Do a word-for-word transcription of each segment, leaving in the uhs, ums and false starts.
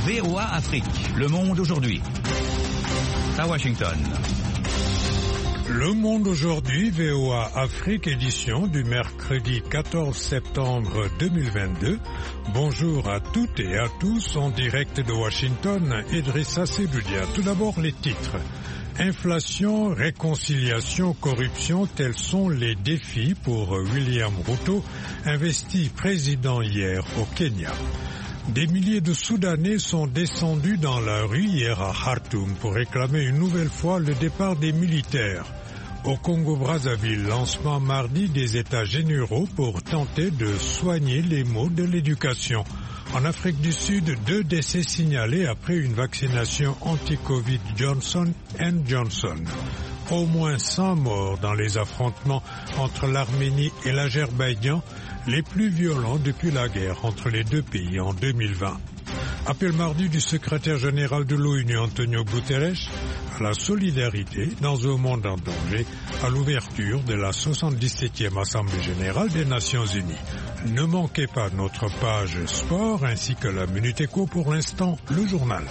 V O A Afrique, Le Monde aujourd'hui. À Washington. Le Monde aujourd'hui, V O A Afrique, édition du mercredi quatorze septembre deux mille vingt-deux. Bonjour à toutes et à tous, en direct de Washington, Idrissa Sedoudia. Tout d'abord les titres. Inflation, réconciliation, corruption, tels sont les défis pour William Ruto, investi président hier au Kenya. Des milliers de Soudanais sont descendus dans la rue hier à Khartoum pour réclamer une nouvelle fois le départ des militaires. Au Congo-Brazzaville, lancement mardi des états généraux pour tenter de soigner les maux de l'éducation. En Afrique du Sud, deux décès signalés après une vaccination anti-Covid Johnson and Johnson. Au moins cent morts dans les affrontements entre l'Arménie et l'Azerbaïdjan, les plus violents depuis la guerre entre les deux pays en deux mille vingt. Appel mardi du secrétaire général de l'ONU Antonio Guterres à la solidarité dans un monde en danger à l'ouverture de la soixante-dix-septième Assemblée générale des Nations unies. Ne manquez pas notre page sport ainsi que la Minute Éco. Pour l'instant, le journal.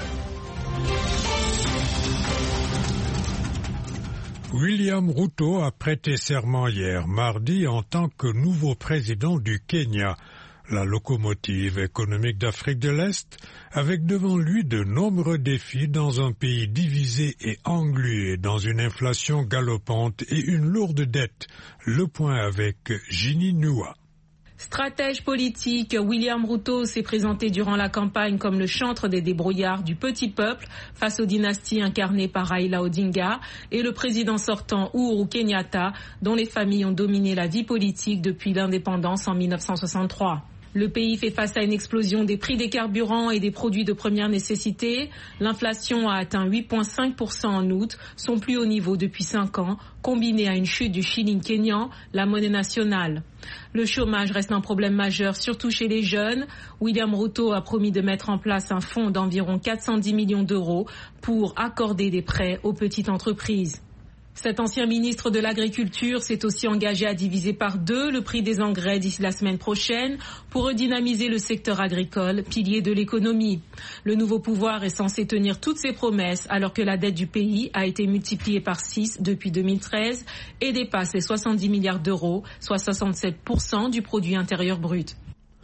William Ruto a prêté serment hier mardi en tant que nouveau président du Kenya, la locomotive économique d'Afrique de l'Est, avec devant lui de nombreux défis dans un pays divisé et englué dans une inflation galopante et une lourde dette. Le point avec Ginny Nua. Stratège politique, William Ruto s'est présenté durant la campagne comme le chantre des débrouillards du petit peuple face aux dynasties incarnées par Raila Odinga et le président sortant Uhuru Kenyatta, dont les familles ont dominé la vie politique depuis l'indépendance en mille neuf cent soixante-trois. Le pays fait face à une explosion des prix des carburants et des produits de première nécessité. L'inflation a atteint huit virgule cinq pour cent en août, son plus haut niveau depuis cinq ans, combiné à une chute du shilling kényan, la monnaie nationale. Le chômage reste un problème majeur, surtout chez les jeunes. William Ruto a promis de mettre en place un fonds d'environ quatre cent dix millions d'euros pour accorder des prêts aux petites entreprises. Cet ancien ministre de l'Agriculture s'est aussi engagé à diviser par deux le prix des engrais d'ici la semaine prochaine pour redynamiser le secteur agricole, pilier de l'économie. Le nouveau pouvoir est censé tenir toutes ses promesses alors que la dette du pays a été multipliée par six depuis deux mille treize et dépasse les soixante-dix milliards d'euros, soit soixante-sept pour cent du produit intérieur brut.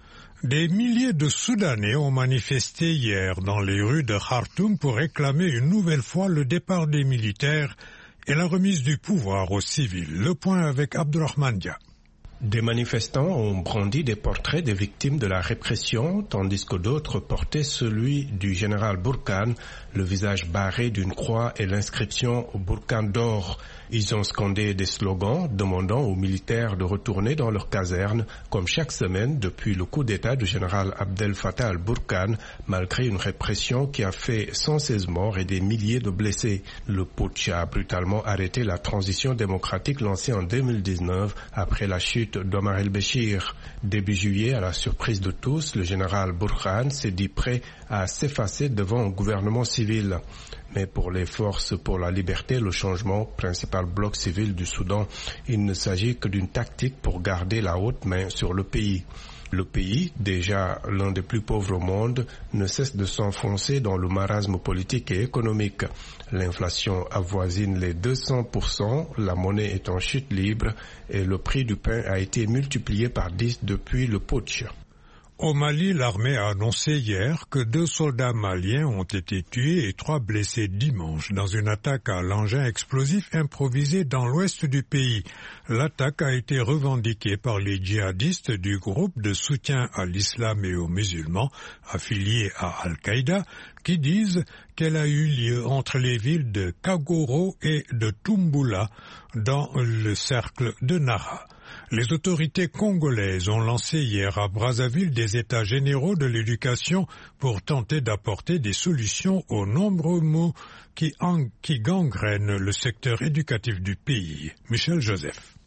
Des milliers de Soudanais ont manifesté hier dans les rues de Khartoum pour réclamer une nouvelle fois le départ des militaires et la remise du pouvoir aux civils. Le point avec Abdurrahman Dia. Des manifestants ont brandi des portraits des victimes de la répression, tandis que d'autres portaient celui du général Burhan, le visage barré d'une croix et l'inscription Burhan d'or. Ils ont scandé des slogans demandant aux militaires de retourner dans leurs casernes, comme chaque semaine depuis le coup d'État du général Abdel Fattah al-Burhan, malgré une répression qui a fait cent seize morts et des milliers de blessés. Le putsch a brutalement arrêté la transition démocratique lancée en deux mille dix-neuf après la chute d'Omar el-Béchir. Début juillet, à la surprise de tous, le général Burhan s'est dit prêt à s'effacer devant un gouvernement civil. Mais pour les forces pour la liberté et le changement, principal bloc civil du Soudan, il ne s'agit que d'une tactique pour garder la haute main sur le pays. Le pays, déjà l'un des plus pauvres au monde, ne cesse de s'enfoncer dans le marasme politique et économique. L'inflation avoisine les deux cents pour cent, la monnaie est en chute libre et le prix du pain a été multiplié par dix depuis le putsch. Au Mali, l'armée a annoncé hier que deux soldats maliens ont été tués et trois blessés dimanche dans une attaque à l'engin explosif improvisé dans l'ouest du pays. L'attaque a été revendiquée par les djihadistes du groupe de soutien à l'islam et aux musulmans affiliés à Al-Qaïda qui disent qu'elle a eu lieu entre les villes de Kagoro et de Tumbula dans le cercle de Nara. Les autorités congolaises ont lancé hier à Brazzaville des états généraux de l'éducation pour tenter d'apporter des solutions aux nombreux maux qui, en, qui gangrènent le secteur éducatif du pays. Michel Joseph.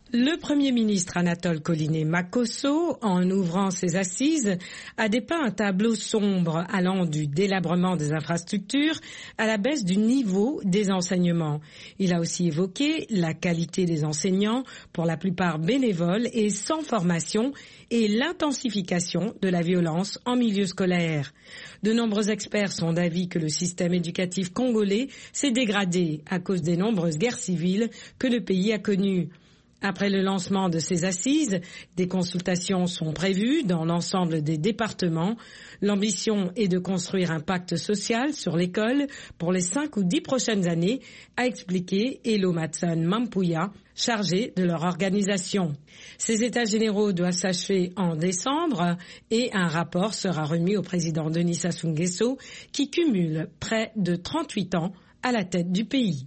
Le Premier ministre Anatole Collinet-Makosso, en ouvrant ses assises, a dépeint un tableau sombre allant du délabrement des infrastructures à la baisse du niveau des enseignements. Il a aussi évoqué la qualité des enseignants, pour la plupart bénévoles et sans formation, et l'intensification de la violence en milieu scolaire. De nombreux experts sont d'avis que le système éducatif congolais s'est dégradé à cause des nombreuses guerres civiles que le pays a connues. Après le lancement de ces assises, des consultations sont prévues dans l'ensemble des départements. L'ambition est de construire un pacte social sur l'école pour les cinq ou dix prochaines années, a expliqué Elo Matson Mampuya, chargé de leur organisation. Ces états généraux doivent s'achever en décembre et un rapport sera remis au président Denis Sassou Nguesso qui cumule près de trente-huit ans à la tête du pays.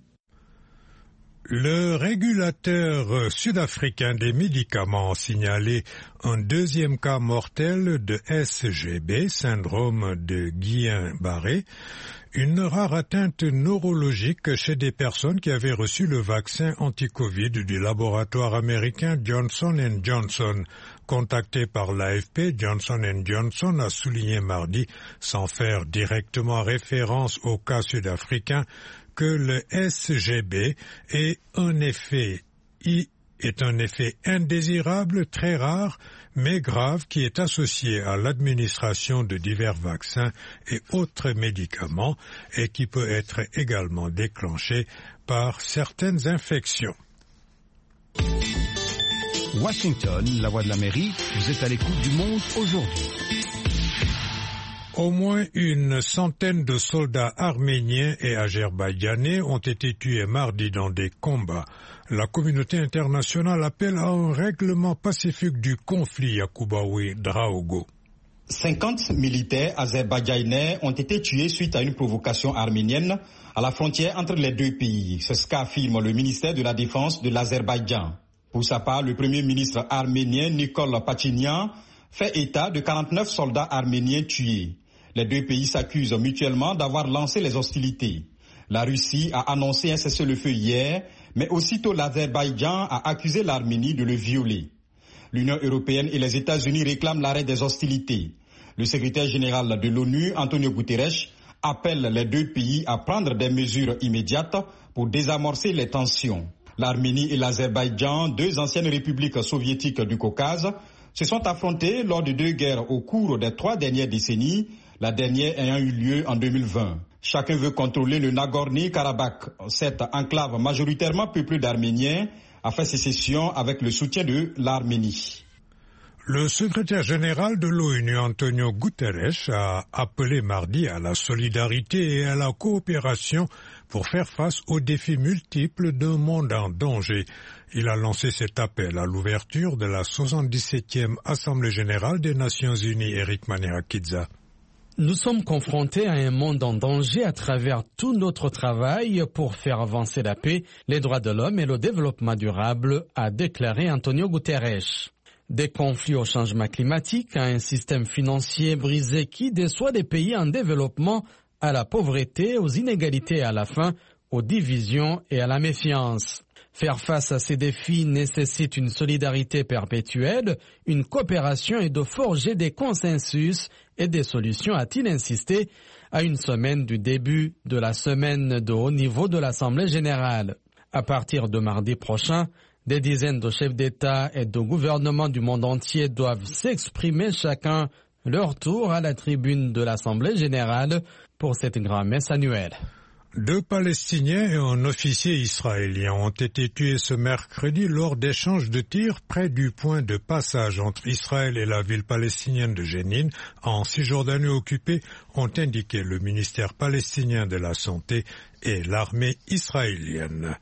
Le régulateur sud-africain des médicaments a signalé un deuxième cas mortel de S G B, syndrome de Guillain-Barré, une rare atteinte neurologique chez des personnes qui avaient reçu le vaccin anti-Covid du laboratoire américain Johnson and Johnson. Contacté par l'A F P, Johnson and Johnson a souligné mardi, sans faire directement référence au cas sud-africain, que le S G B est un effet, est un effet indésirable, très rare, mais grave, qui est associé à l'administration de divers vaccins et autres médicaments et qui peut être également déclenché par certaines infections. Washington, la voix de l'Amérique, vous êtes à l'écoute du Monde aujourd'hui. Au moins une centaine de soldats arméniens et azerbaïdjanais ont été tués mardi dans des combats. La communauté internationale appelle à un règlement pacifique du conflit à Koubaoui Draogo. cinquante militaires azerbaïdjanais ont été tués suite à une provocation arménienne à la frontière entre les deux pays. C'est ce qu'affirme le ministère de la Défense de l'Azerbaïdjan. Pour sa part, le premier ministre arménien Nikol Pachinian fait état de quarante-neuf soldats arméniens tués. Les deux pays s'accusent mutuellement d'avoir lancé les hostilités. La Russie a annoncé un cessez-le-feu hier, mais aussitôt l'Azerbaïdjan a accusé l'Arménie de le violer. L'Union européenne et les États-Unis réclament l'arrêt des hostilités. Le secrétaire général de l'ONU, Antonio Guterres, appelle les deux pays à prendre des mesures immédiates pour désamorcer les tensions. L'Arménie et l'Azerbaïdjan, deux anciennes républiques soviétiques du Caucase, se sont affrontés lors de deux guerres au cours des trois dernières décennies, la dernière ayant eu lieu en deux mille vingt. Chacun veut contrôler le Nagorno-Karabakh. Cette enclave majoritairement peuplée d'Arméniens a fait sécession avec le soutien de l'Arménie. Le secrétaire général de l'ONU, Antonio Guterres, a appelé mardi à la solidarité et à la coopération pour faire face aux défis multiples d'un monde en danger. Il a lancé cet appel à l'ouverture de la soixante-dix-septième Assemblée générale des Nations unies. Eric Manerakidza. Nous sommes confrontés à un monde en danger à travers tout notre travail pour faire avancer la paix, les droits de l'homme et le développement durable, a déclaré Antonio Guterres. Des conflits au changement climatique, à un système financier brisé qui déçoit des pays en développement, à la pauvreté, aux inégalités et à la faim, aux divisions et à la méfiance. Faire face à ces défis nécessite une solidarité perpétuelle, une coopération et de forger des consensus et des solutions, a-t-il insisté, à une semaine du début de la semaine de haut niveau de l'Assemblée générale. À partir de mardi prochain, des dizaines de chefs d'État et de gouvernements du monde entier doivent s'exprimer chacun leur tour à la tribune de l'Assemblée générale pour cette grand-messe annuelle. Deux Palestiniens et un officier israélien ont été tués ce mercredi lors d'échanges de tirs près du point de passage entre Israël et la ville palestinienne de Jénine, en Cisjordanie occupée, ont indiqué le ministère palestinien de la Santé et l'armée israélienne.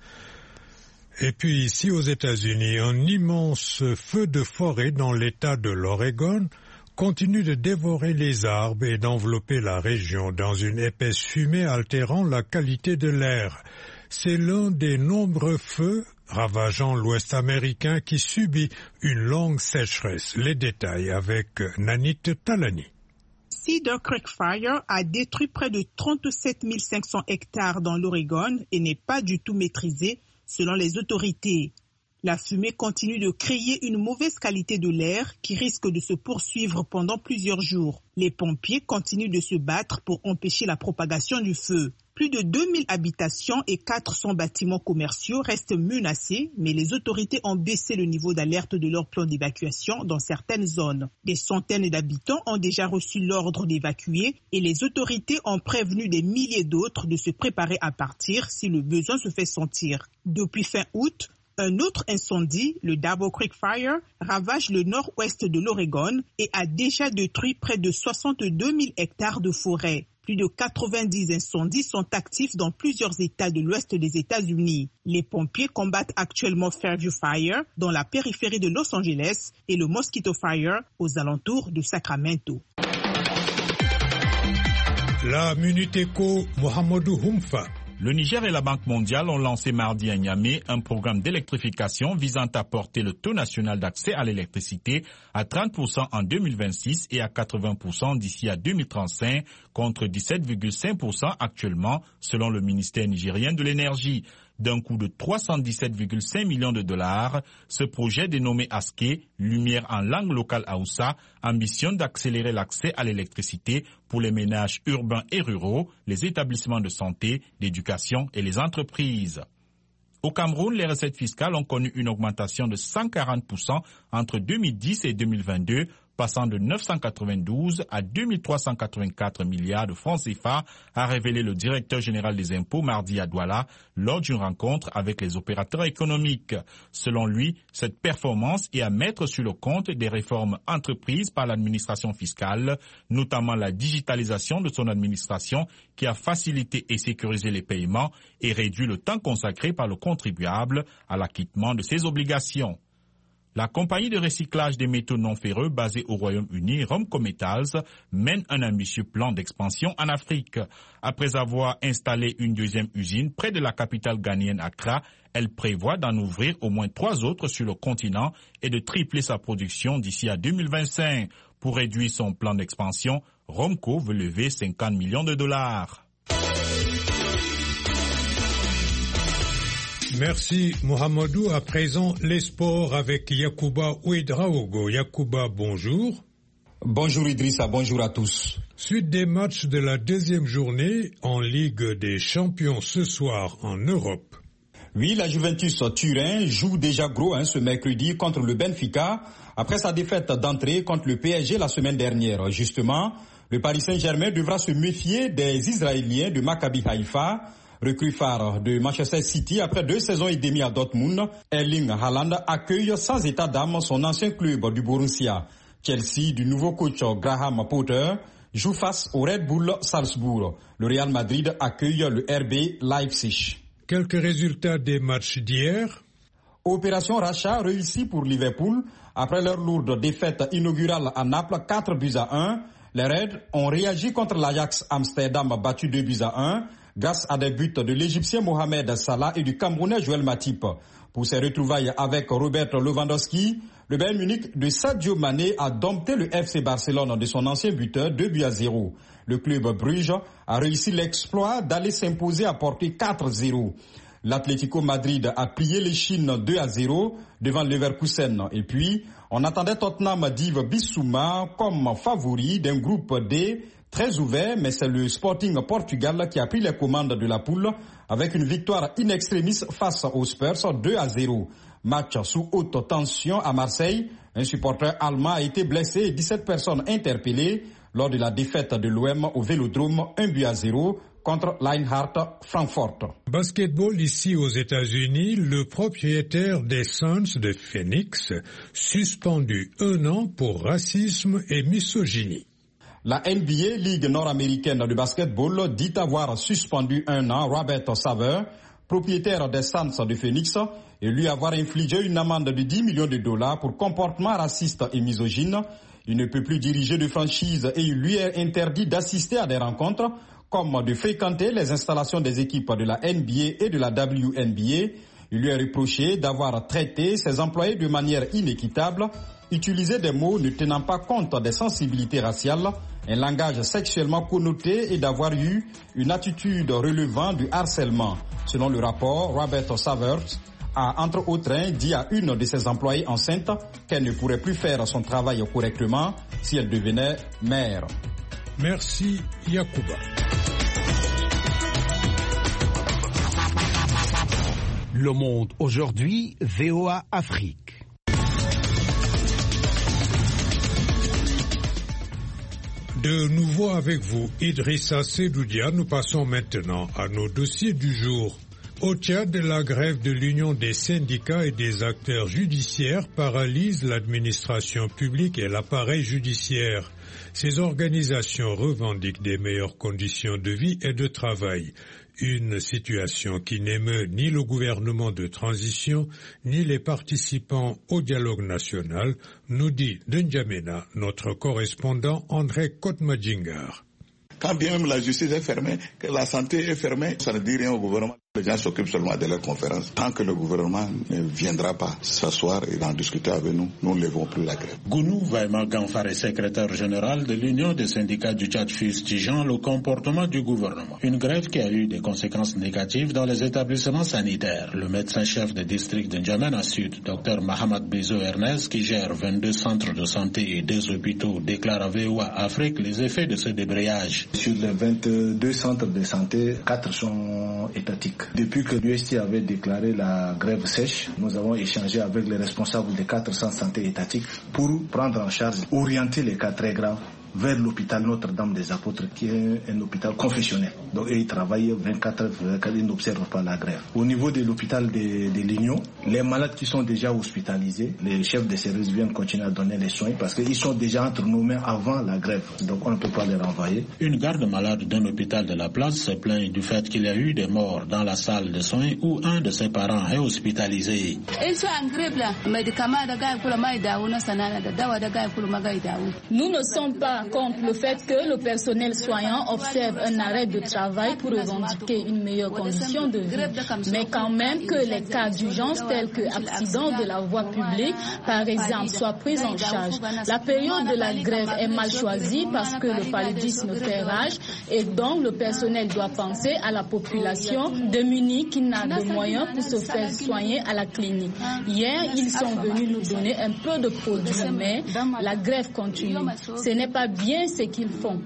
Et puis ici aux États-Unis, un immense feu de forêt dans l'État de l'Oregon continue de dévorer les arbres et d'envelopper la région dans une épaisse fumée altérant la qualité de l'air. C'est l'un des nombreux feux ravageant l'Ouest américain qui subit une longue sécheresse. Les détails avec Nanit Talani. Cedar Creek Fire a détruit près de trente-sept mille cinq cents hectares dans l'Oregon et n'est pas du tout maîtrisé selon les autorités. La fumée continue de créer une mauvaise qualité de l'air qui risque de se poursuivre pendant plusieurs jours. Les pompiers continuent de se battre pour empêcher la propagation du feu. Plus de deux mille habitations et quatre cents bâtiments commerciaux restent menacés, mais les autorités ont baissé le niveau d'alerte de leur plan d'évacuation dans certaines zones. Des centaines d'habitants ont déjà reçu l'ordre d'évacuer et les autorités ont prévenu des milliers d'autres de se préparer à partir si le besoin se fait sentir. Depuis fin août, un autre incendie, le Double Creek Fire, ravage le nord-ouest de l'Oregon et a déjà détruit près de soixante-deux mille hectares de forêt. Plus de quatre-vingt-dix incendies sont actifs dans plusieurs États de l'ouest des États-Unis. Les pompiers combattent actuellement Fairview Fire dans la périphérie de Los Angeles et le Mosquito Fire aux alentours de Sacramento. La Minute Éco, Mohamedou Humfa. Le Niger et la Banque mondiale ont lancé mardi à Niamey un programme d'électrification visant à porter le taux national d'accès à l'électricité à trente pour cent en deux mille vingt-six et à quatre-vingts pour cent d'ici à deux mille trente-cinq, contre dix-sept virgule cinq pour cent actuellement, selon le ministère nigérien de l'énergie. D'un coût de trois cent dix-sept virgule cinq millions de dollars, ce projet dénommé ASKE, Lumière en langue locale Haoussa, ambitionne d'accélérer l'accès à l'électricité pour les ménages urbains et ruraux, les établissements de santé, d'éducation et les entreprises. Au Cameroun, les recettes fiscales ont connu une augmentation de cent quarante pour cent entre deux mille dix et deux mille vingt-deux, passant de neuf cent quatre-vingt-douze à deux mille trois cent quatre-vingt-quatre milliards de francs C F A, a révélé le directeur général des impôts mardi à Douala lors d'une rencontre avec les opérateurs économiques. Selon lui, cette performance est à mettre sur le compte des réformes entreprises par l'administration fiscale, notamment la digitalisation de son administration qui a facilité et sécurisé les paiements et réduit le temps consacré par le contribuable à l'acquittement de ses obligations. La compagnie de recyclage des métaux non ferreux basée au Royaume-Uni, Romco Metals, mène un ambitieux plan d'expansion en Afrique. Après avoir installé une deuxième usine près de la capitale ghanéenne Accra, elle prévoit d'en ouvrir au moins trois autres sur le continent et de tripler sa production d'ici à deux mille vingt-cinq. Pour réduire son plan d'expansion, Romco veut lever cinquante millions de dollars. Merci Mohamedou. À présent, les sports avec Yacouba Ouedraogo. Yacouba, bonjour. Bonjour Idrissa, bonjour à tous. Suite des matchs de la deuxième journée en Ligue des Champions ce soir en Europe. Oui, la Juventus Turin joue déjà gros hein, ce mercredi contre le Benfica après sa défaite d'entrée contre le P S G la semaine dernière. Justement, le Paris Saint-Germain devra se méfier des Israéliens de Maccabi Haïfa, recrue phare de Manchester City après deux saisons et demie à Dortmund. Erling Haaland accueille sans état d'âme son ancien club du Borussia. Chelsea, du nouveau coach Graham Potter, joue face au Red Bull Salzbourg. Le Real Madrid accueille le R B Leipzig. Quelques résultats des matchs d'hier. Opération rachat réussie pour Liverpool. Après leur lourde défaite inaugurale à Naples, quatre buts à un. Les Reds ont réagi contre l'Ajax Amsterdam battu deux buts à un. Grâce à des buts de l'Égyptien Mohamed Salah et du Camerounais Joël Matip. Pour ses retrouvailles avec Robert Lewandowski, le Bayern Munich de Sadio Mané a dompté le F C Barcelone de son ancien buteur deux buts à zéro. Le club Bruges a réussi l'exploit d'aller s'imposer à portée quatre zéro. L'Atlético Madrid a plié les Chines deux à zéro devant Leverkusen. Et puis, on attendait Tottenham d'Yves Bissouma comme favori d'un groupe D très ouvert, mais c'est le Sporting Portugal qui a pris les commandes de la poule avec une victoire in extremis face aux Spurs deux à zéro. Match sous haute tension à Marseille. Un supporter allemand a été blessé et dix-sept personnes interpellées lors de la défaite de l'O M au Vélodrome un but à zéro contre l'Eintracht Francfort. Basketball ici aux États-Unis, le propriétaire des Suns de Phoenix suspendu un an pour racisme et misogynie. La N B A, Ligue nord-américaine de basketball, dit avoir suspendu un an Robert Sarver, propriétaire des Suns de Phoenix, et lui avoir infligé une amende de dix millions de dollars pour comportement raciste et misogyne. Il ne peut plus diriger de franchise et il lui est interdit d'assister à des rencontres, comme de fréquenter les installations des équipes de la N B A et de la W N B A. Il lui est reproché d'avoir traité ses employés de manière inéquitable, utilisé des mots ne tenant pas compte des sensibilités raciales, un langage sexuellement connoté et d'avoir eu une attitude relevant du harcèlement. Selon le rapport, Robert Savert a entre autres dit à une de ses employées enceintes qu'elle ne pourrait plus faire son travail correctement si elle devenait mère. Merci Yacouba. Le Monde aujourd'hui, V O A Afrique. De nouveau avec vous, Idrissa Sedoudia, nous passons maintenant à nos dossiers du jour. Au Tchad, la grève de l'Union des syndicats et des acteurs judiciaires paralyse l'administration publique et l'appareil judiciaire. Ces organisations revendiquent des meilleures conditions de vie et de travail. Une situation qui n'émeut ni le gouvernement de transition, ni les participants au dialogue national, nous dit de N'Djamena, notre correspondant André Kotmadjingar. Quand bien même la justice est fermée, que la santé est fermée, ça ne dit rien au gouvernement. Les gens s'occupent seulement de leurs conférences. Tant que le gouvernement ne viendra pas s'asseoir et en discuter avec nous, nous ne lèverons plus la grève. Gounou Vaima Gamfare, secrétaire général de l'Union des syndicats du Tchad, fustigeant le comportement du gouvernement. Une grève qui a eu des conséquences négatives dans les établissements sanitaires. Le médecin-chef de district de N'Djamena Sud, Dr Mahamad Bezo Ernest, qui gère vingt-deux centres de santé et deux hôpitaux, déclare à V O A Afrique les effets de ce débrayage. Sur les vingt-deux centres de santé, quatre sont étatiques. Depuis que l'U S T avait déclaré la grève sèche, nous avons échangé avec les responsables des quatre centres de santé étatiques pour prendre en charge, orienter les cas très graves vers l'hôpital Notre-Dame des Apôtres, qui est un hôpital confessionnel. Donc ils travaillent vingt-quatre heures vingt-quatre, ils n'observent pas la grève. Au niveau de l'hôpital de, de l'Union, les malades qui sont déjà hospitalisés, les chefs de service viennent continuer à donner les soins parce qu'ils sont déjà entre nos mains avant la grève. Donc on ne peut pas les renvoyer. Une garde malade d'un hôpital de la place se plaint du fait qu'il y a eu des morts dans la salle de soins où un de ses parents est hospitalisé. Nous ne sommes pas contre le fait que le personnel soignant observe un arrêt de travail pour revendiquer une meilleure condition de vie. Mais quand même que les cas d'urgence tels que accident de la voie publique, par exemple, soient pris en charge. La période de la grève est mal choisie parce que le paludisme fait rage et donc le personnel doit penser à la population démunie qui n'a de moyens pour se faire soigner à la clinique. Hier, ils sont venus nous donner un peu de produits, mais la grève continue. Ce n'est pas bien ce qu'ils font.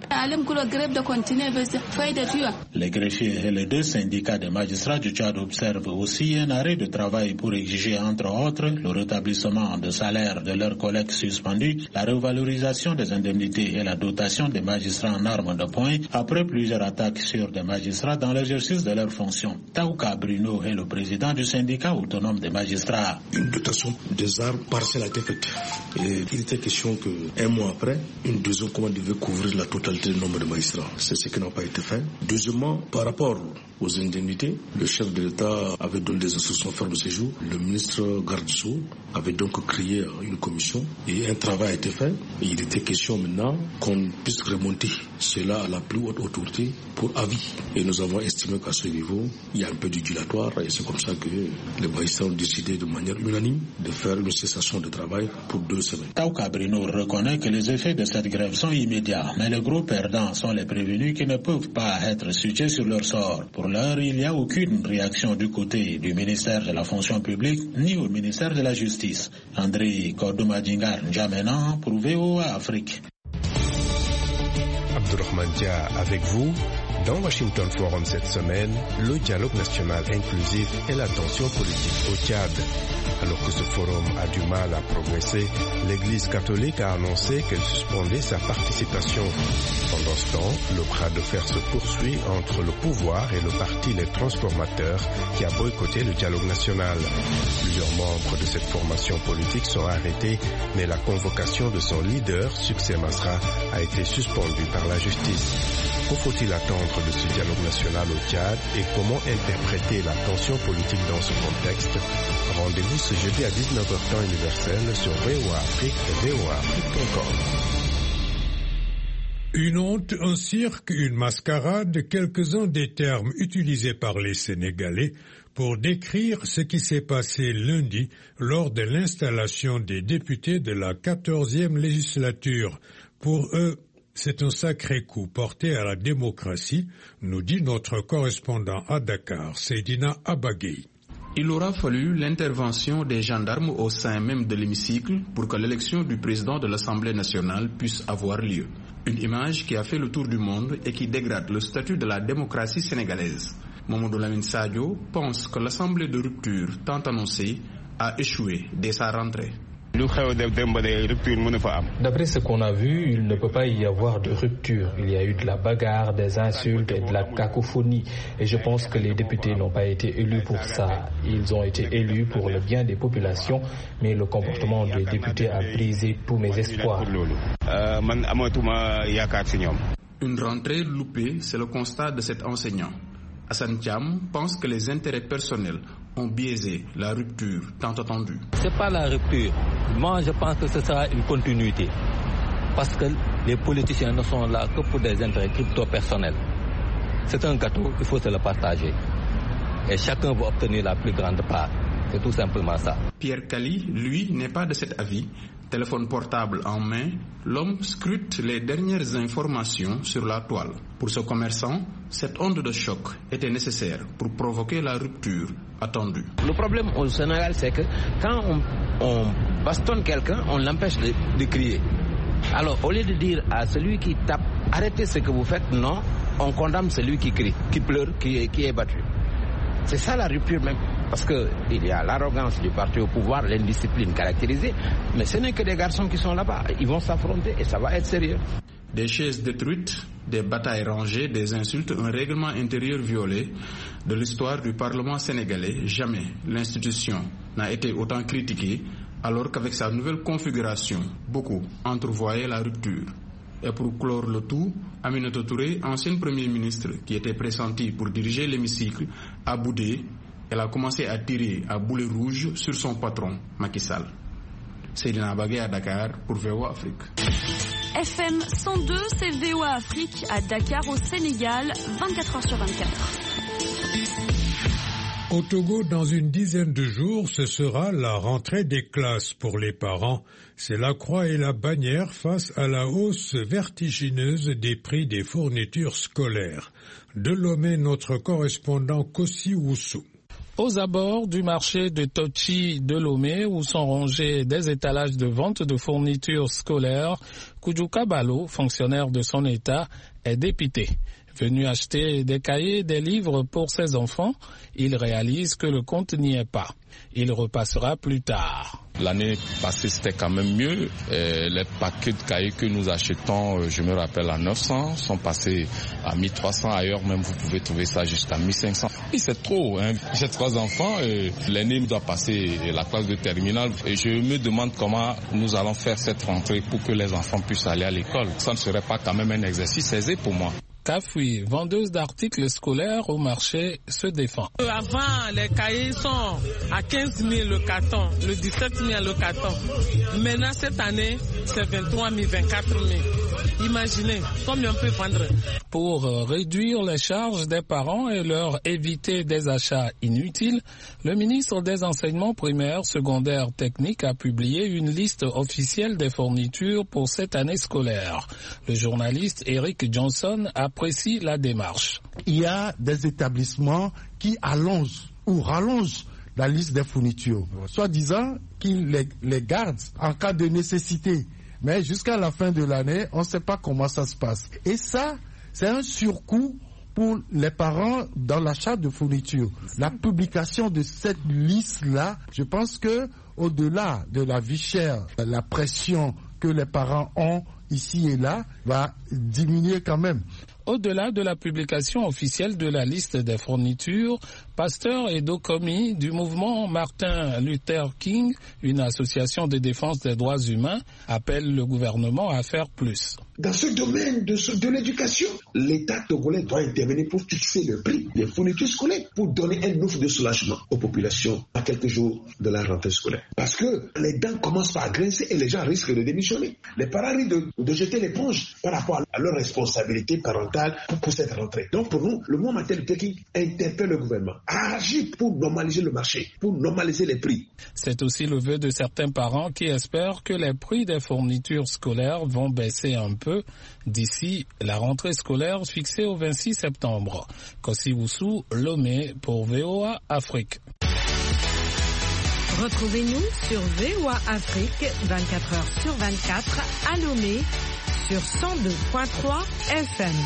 Les greffiers et les deux syndicats des magistrats du Tchad observent aussi un arrêt de travail pour exiger entre autres le rétablissement de salaire de leurs collègues suspendus, la revalorisation des indemnités et la dotation des magistrats en armes de poing après plusieurs attaques sur des magistrats dans l'exercice de leurs fonctions. Taouka Bruno est le président du syndicat autonome des magistrats. Une dotation des armes partielle a été faite. Et il était question qu'un mois après, une deuxième commande devait couvrir la totalité du nombre de magistrats. C'est ce qui n'a pas été fait. Deuxièmement, par rapport aux indemnités, le chef de l'État avait donné des instructions fermes de séjour. Le ministre Gardisso avait donc créé une commission et un travail a été fait. Et il était question maintenant qu'on puisse remonter cela à la plus haute autorité pour avis. Et nous avons estimé qu'à ce niveau, il y a un peu du dilatoire et c'est comme ça que les magistrats ont décidé de manière unanime de faire une cessation de travail pour deux semaines. Taouka Bruno reconnaît que les effets de cette grève sont immédiats, mais les gros perdants sont les prévenus qui ne peuvent pas être situés sur leur sort. Pour l'heure, il n'y a aucune réaction du côté du ministère de la fonction publique ni au ministère de la justice. André Koumadjingar N'Djamena pour V O A Afrique. Abdourahmane Dia avec vous. Dans Washington Forum cette semaine, le dialogue national inclusif et la tension politique au Tchad. Alors que ce forum a du mal à progresser, l'Église catholique a annoncé qu'elle suspendait sa participation. Pendant ce temps, le bras de fer se poursuit entre le pouvoir et le parti Les Transformateurs qui a boycotté le dialogue national. Plusieurs membres de cette formation politique sont arrêtés, mais la convocation de son leader, Succès Masra, a été suspendue par la justice. Que faut-il attendre de ce dialogue national au Tchad et comment interpréter la tension politique dans ce contexte? Rendez-vous ce jeudi à dix-neuf heures temps universel sur V O A Afrique et V O A Afrique point com. Une honte, un cirque, une mascarade, quelques-uns des termes utilisés par les Sénégalais pour décrire ce qui s'est passé lundi lors de l'installation des députés de la quatorzième législature. Pour eux, c'est un sacré coup porté à la démocratie, nous dit notre correspondant à Dakar, Seydina Abagui. Il aura fallu l'intervention des gendarmes au sein même de l'hémicycle pour que l'élection du président de l'Assemblée nationale puisse avoir lieu. Une image qui a fait le tour du monde et qui dégrade le statut de la démocratie sénégalaise. Mamadou Lamine Sadio pense que l'Assemblée de rupture tant annoncée a échoué dès sa rentrée. D'après ce qu'on a vu, il ne peut pas y avoir de rupture. Il y a eu de la bagarre, des insultes et de la cacophonie. Et je pense que les députés n'ont pas été élus pour ça. Ils ont été élus pour le bien des populations, mais le comportement des députés a brisé tous mes espoirs. Une rentrée loupée, c'est le constat de cet enseignant. Hassan Thiam pense que les intérêts personnels ont biaisé la rupture tant attendue. C'est pas la rupture. Moi, je pense que ce sera une continuité. Parce que les politiciens ne sont là que pour des intérêts crypto-personnels. C'est un gâteau, il faut se le partager. Et chacun va obtenir la plus grande part. C'est tout simplement ça. Pierre Kali, lui, n'est pas de cet avis. Téléphone portable en main, l'homme scrute les dernières informations sur la toile. Pour ce commerçant, cette onde de choc était nécessaire pour provoquer la rupture attendue. Le problème au Sénégal, c'est que quand on, on bastonne quelqu'un, on l'empêche de, de crier. Alors, au lieu de dire à celui qui tape, arrêtez ce que vous faites, non, on condamne celui qui crie, qui pleure, qui est, qui est battu. C'est ça la rupture même. Parce qu'il y a l'arrogance du parti au pouvoir, l'indiscipline caractérisée, mais ce n'est que des garçons qui sont là-bas. Ils vont s'affronter et ça va être sérieux. Des chaises détruites, des batailles rangées, des insultes, un règlement intérieur violé. De l'histoire du Parlement sénégalais, jamais l'institution n'a été autant critiquée, alors qu'avec sa nouvelle configuration, beaucoup entrevoyaient la rupture. Et pour clore le tout, Aminata Touré, ancienne Premier ministre qui était pressentie pour diriger l'hémicycle, a boudé. Elle a commencé à tirer à boulet rouge sur son patron, Macky Sall. Seydina Bagay à Dakar pour V O A Afrique. F M cent deux, c'est V O A Afrique à Dakar au Sénégal, vingt-quatre heures sur vingt-quatre. Au Togo, dans une dizaine de jours, ce sera la rentrée des classes pour les parents. C'est la croix et la bannière face à la hausse vertigineuse des prix des fournitures scolaires. De Lomé, notre correspondant Kossi Oussou. Aux abords du marché de Tochi de Lomé, où sont rangés des étalages de vente de fournitures scolaires, Koudjouka Balo, fonctionnaire de son état, est dépité. Venu acheter des cahiers et des livres pour ses enfants, il réalise que le compte n'y est pas. Il repassera plus tard. L'année passée, c'était quand même mieux. Et les paquets de cahiers que nous achetons, je me rappelle, à neuf cents, sont passés à mille trois cents. Ailleurs, même, vous pouvez trouver ça jusqu'à mille cinq cents. Et c'est trop, hein. J'ai trois enfants. Et l'aîné doit passer la classe de terminale. Et je me demande comment nous allons faire cette rentrée pour que les enfants puissent aller à l'école. Ça ne serait pas quand même un exercice aisé pour moi. Kafoui, vendeuse d'articles scolaires au marché, se défend. Avant, les cahiers sont à quinze mille le carton, le dix-sept mille le carton. Maintenant, cette année, c'est vingt-trois mille, vingt-quatre mille. Imaginez combien on peut vendre. Pour réduire les charges des parents et leur éviter des achats inutiles, le ministre des Enseignements primaires, secondaires, techniques a publié une liste officielle des fournitures pour cette année scolaire. Le journaliste Eric Johnson apprécie la démarche. Il y a des établissements qui allongent ou rallongent la liste des fournitures, soi-disant qu'ils les, les gardent en cas de nécessité. Mais jusqu'à la fin de l'année, on ne sait pas comment ça se passe. Et ça, c'est un surcoût pour les parents dans l'achat de fournitures. La publication de cette liste-là, je pense que au-delà de la vie chère, la pression que les parents ont ici et là va diminuer quand même. Au-delà de la publication officielle de la liste des fournitures, Pasteur Edo Komi du mouvement Martin Luther King, une association de défense des droits humains, appelle le gouvernement à faire plus. Dans ce domaine de, de l'éducation, l'État togolais doit intervenir pour fixer le prix des fournitures scolaires, pour donner un ouf de soulagement aux populations à quelques jours de la rentrée scolaire. Parce que les dents commencent par grincer et les gens risquent de démissionner. Les parents risquent de, de jeter l'éponge par rapport à leur responsabilité parentale pour, pour cette rentrée. Donc pour nous, le mouvement Martin Luther King interpelle le gouvernement à agir pour normaliser le marché, pour normaliser les prix. C'est aussi le vœu de certains parents qui espèrent que les prix des fournitures scolaires vont baisser un peu d'ici la rentrée scolaire fixée au vingt-six septembre. Kossi Oussou, Lomé pour V O A Afrique. Retrouvez-nous sur V O A Afrique vingt-quatre heures sur vingt-quatre à Lomé sur cent deux virgule trois F M.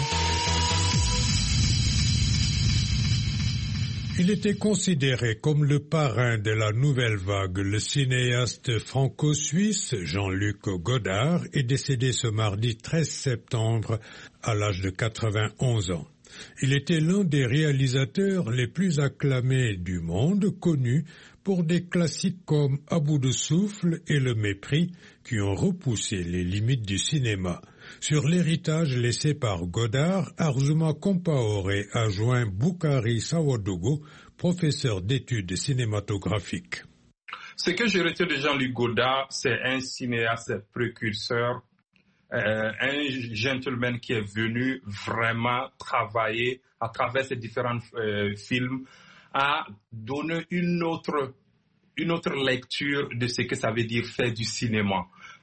Il était considéré comme le parrain de la nouvelle vague. Le cinéaste franco-suisse Jean-Luc Godard est décédé ce mardi treize septembre à l'âge de quatre-vingt-onze ans. Il était l'un des réalisateurs les plus acclamés du monde, connu pour des classiques comme À bout de souffle et Le Mépris, qui ont repoussé les limites du cinéma. Sur l'héritage laissé par Godard, Arzuma Compaoré a joint Boukari Sawadogo, professeur d'études cinématographiques. Ce que je retiens de Jean-Luc Godard, c'est un cinéaste précurseur, euh, un gentleman qui est venu vraiment travailler à travers ces différents euh, films, à donner une autre, une autre lecture de ce que ça veut dire faire du cinéma.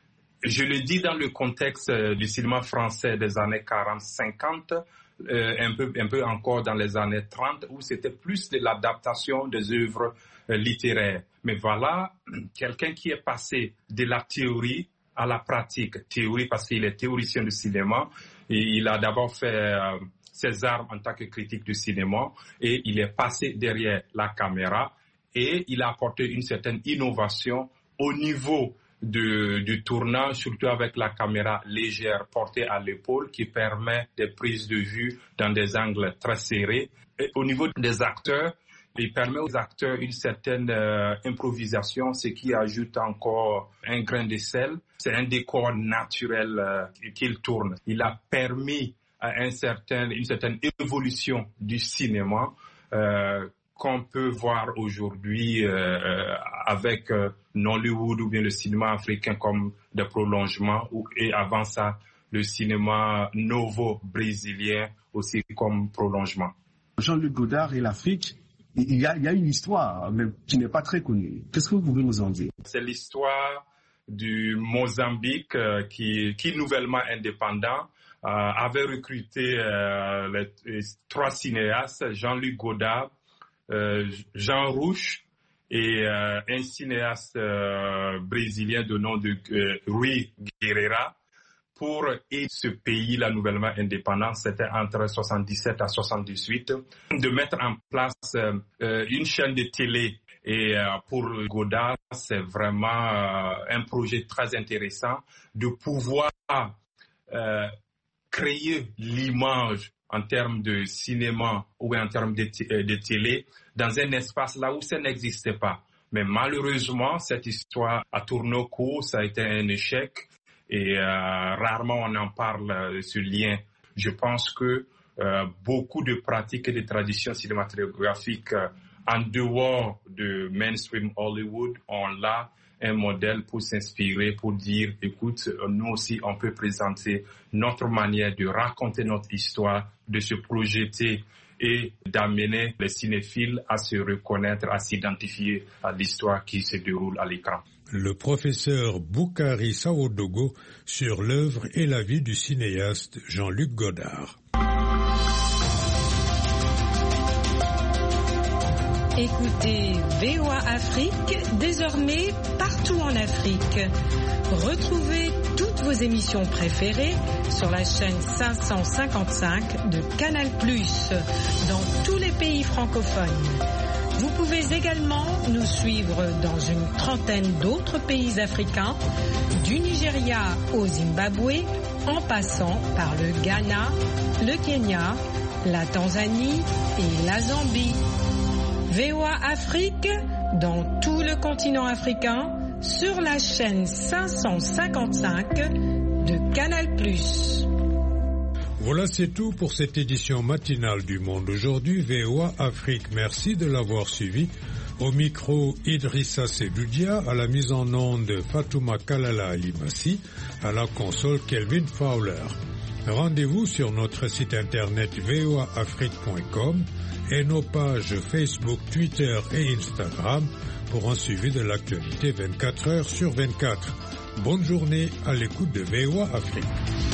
Je le dis dans le contexte du cinéma français des années quarante cinquante, euh, un peu, un peu encore dans les années trente, où c'était plus de l'adaptation des œuvres euh, littéraires. Mais voilà, quelqu'un qui est passé de la théorie à la pratique. Théorie parce qu'il est théoricien du cinéma, et il a d'abord fait euh, ses armes en tant que critique du cinéma, et il est passé derrière la caméra, et il a apporté une certaine innovation au niveau Du, du tournage, surtout avec la caméra légère portée à l'épaule qui permet des prises de vue dans des angles très serrés. Et au niveau des acteurs, il permet aux acteurs une certaine euh, improvisation, ce qui ajoute encore un grain de sel. C'est un décor naturel euh, qu'il tourne. Il a permis à un certain, une certaine évolution du cinéma euh, qu'on peut voir aujourd'hui euh, avec euh, Nollywood ou bien le cinéma africain comme des prolongements, ou, et avant ça, le cinéma novo-brésilien aussi comme prolongement. Jean-Luc Godard et l'Afrique, il y, a, il y a une histoire mais qui n'est pas très connue. Qu'est-ce que vous pouvez nous en dire? C'est l'histoire du Mozambique euh, qui, qui nouvellement indépendant, euh, avait recruté euh, les, les trois cinéastes, Jean-Luc Godard, Euh, Jean Rouch et euh, un cinéaste euh, brésilien de nom de euh, Rui Guerreira pour aider ce pays-là nouvellement indépendant, c'était entre soixante-dix-sept à soixante-dix-huit, de mettre en place euh, une chaîne de télé. Et euh, pour Godard, c'est vraiment euh, un projet très intéressant de pouvoir euh, créer l'image en termes de cinéma ou en termes de, t- de télé, dans un espace là où ça n'existait pas. Mais malheureusement, cette histoire a tourné au cours, ça a été un échec et euh, rarement on en parle de ce lien. Je pense que euh, beaucoup de pratiques et de traditions cinématographiques euh, en dehors de mainstream Hollywood ont là un modèle pour s'inspirer, pour dire, écoute, nous aussi, on peut présenter notre manière de raconter notre histoire, de se projeter et d'amener les cinéphiles à se reconnaître, à s'identifier à l'histoire qui se déroule à l'écran. Le professeur Boukari Sawadogo sur l'œuvre et la vie du cinéaste Jean-Luc Godard. Écoutez V O A Afrique, désormais partout en Afrique. Retrouvez toutes vos émissions préférées sur la chaîne cinq cent cinquante-cinq de Canal plus, dans tous les pays francophones. Vous pouvez également nous suivre dans une trentaine d'autres pays africains, du Nigeria au Zimbabwe, en passant par le Ghana, le Kenya, la Tanzanie et la Zambie. V O A Afrique, dans tout le continent africain, sur la chaîne cinq cent cinquante-cinq de Canal plus. Voilà, c'est tout pour cette édition matinale du Monde Aujourd'hui, V O A Afrique. Merci de l'avoir suivi. Au micro, Idrissa Sedoudia, à la mise en onde, Fatouma Kalala Alimassi, à la console, Kelvin Fowler. Rendez-vous sur notre site internet v o a afrique point com et nos pages Facebook, Twitter et Instagram pour un suivi de l'actualité vingt-quatre heures sur vingt-quatre. Bonne journée à l'écoute de V O A Afrique.